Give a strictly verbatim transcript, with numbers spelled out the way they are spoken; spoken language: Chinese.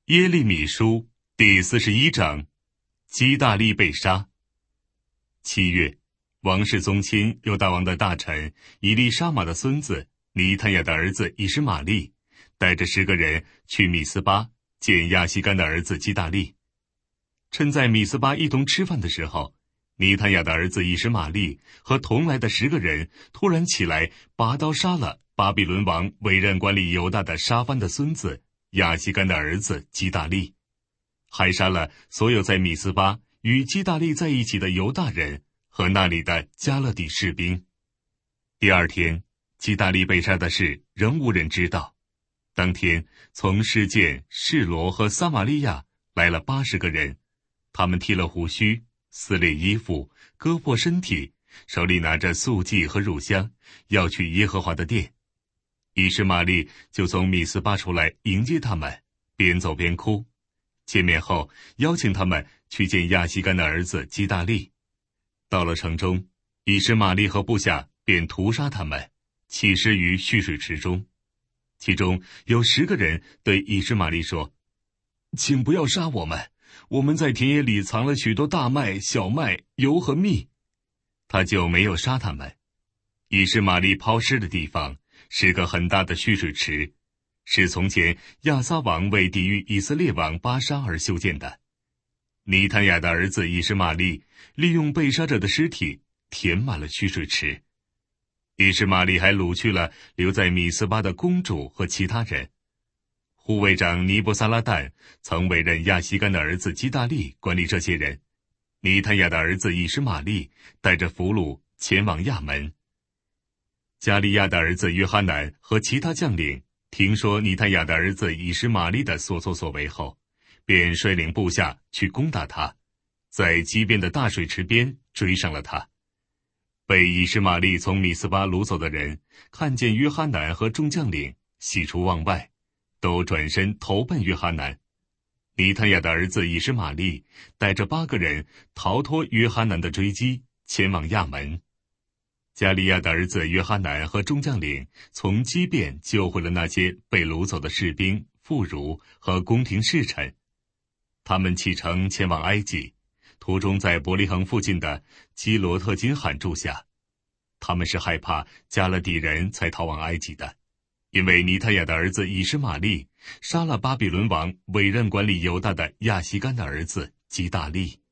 耶利米书第四十一章，基大利被杀。七月，王室宗亲犹大王的大臣以利沙玛的孙子尼探雅的儿子以实玛利，带着十个人去米斯巴见亚西干的儿子基大利。趁在米斯巴一同吃饭的时候，尼探雅的儿子以实玛利和同来的十个人突然起来，拔刀杀了巴比伦王委任管理犹大的沙番的孙子亚西干的儿子基大利，还杀了所有在米斯巴与基大利在一起的犹大人和那里的加勒底士兵。第二天，基大利被杀的事仍无人知道。当天，从示剑、示罗和撒玛利亚来了八十个人，他们剃了胡须，撕裂衣服，割破身体，手里拿着素祭和乳香，要去耶和华的殿。以实玛利就从米斯巴出来迎接他们，边走边哭。见面后，邀请他们去见亚西干的儿子基大利。到了城中，以实玛利和部下便屠杀他们，弃尸于蓄水池中。其中有十个人对以实玛利说：“请不要杀我们，我们在田野里藏了许多大麦、小麦、油和蜜。”他就没有杀他们。以实玛利抛尸的地方是个很大的蓄水池，是从前亚撒王为抵御以色列王巴沙而修建的。尼探雅的儿子以实玛利利用被杀者的尸体填满了蓄水池。以实玛利还掳去了留在米斯巴的公主和其他人。护卫长尼布撒拉旦曾委任亚西干的儿子基大利管理这些人。尼探雅的儿子以实玛利带着俘虏前往亚门。加利亚的儿子约哈南和其他将领听说尼探雅的儿子以实玛利的所作所为后，便率领部下去攻打他，在激变的大水池边追上了他。被以实玛利从米斯巴掳走的人看见约哈南和众将领，喜出望外，都转身投奔约哈南。尼探雅的儿子以实玛利带着八个人逃脱约哈南的追击，前往亚门。加利亚的儿子约哈南和众将领从基变救回了那些被掳走的士兵、妇孺和宫廷侍臣。他们启程前往埃及，途中在伯利恒附近的基罗特金罕住下。他们是害怕加勒底人才逃往埃及的，因为尼探雅的儿子以实玛利杀了巴比伦王委任管理犹大的亚西干的儿子基大利。